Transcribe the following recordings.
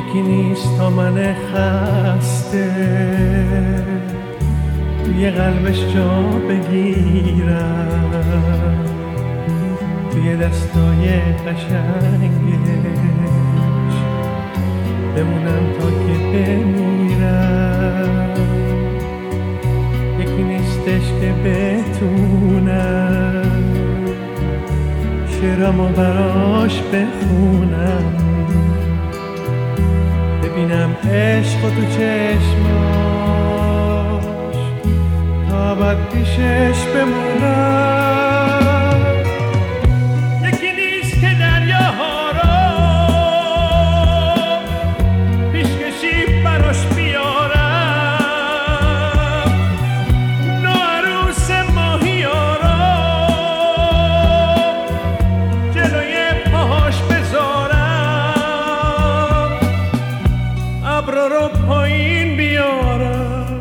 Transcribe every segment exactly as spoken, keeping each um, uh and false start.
یکی نیست تا من خسته توی قلبش جا بگیرم، توی دستای قشنگش بمونم تا که بمیرم. یکی نیستش که بتونم شعرامو براش بخونم، ببینم عشق و تو چشماش تا ابد پیشش بمونم. یکی نیست که دریاها رو پیشکشی براش بیارم، نوعروس ماهیا رو جلوی پاهاش بذارم، ابرا رو پایین بیارم،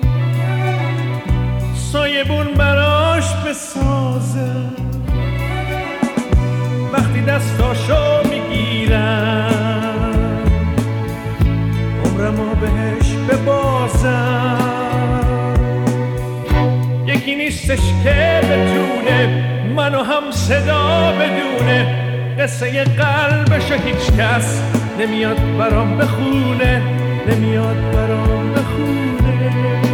سایبون براش بسازم. وقتی دستاشو میگیرم عمرمو بهش ببازم. یکی نیستش که بتونه منو هم صدا بدونه، قصه قلبشو هیچ کس نمیاد برام بخونه، نمیاد برام بخونه.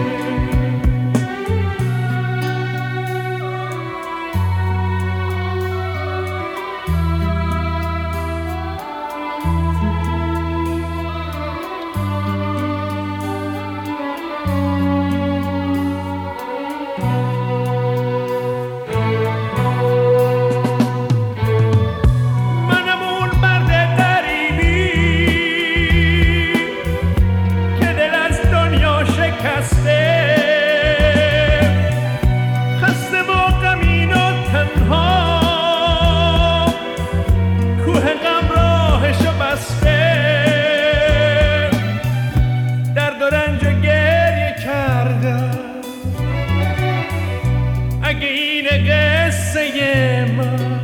اگه این قصه من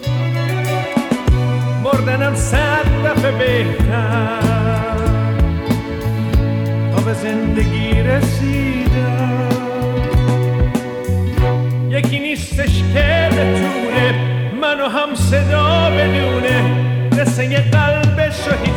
مردنم صد دفعه بهتر، تا به زندگی رسیدم. یکی نیستش که بتونه منو هم صدا بدونه، قصه قلبش رو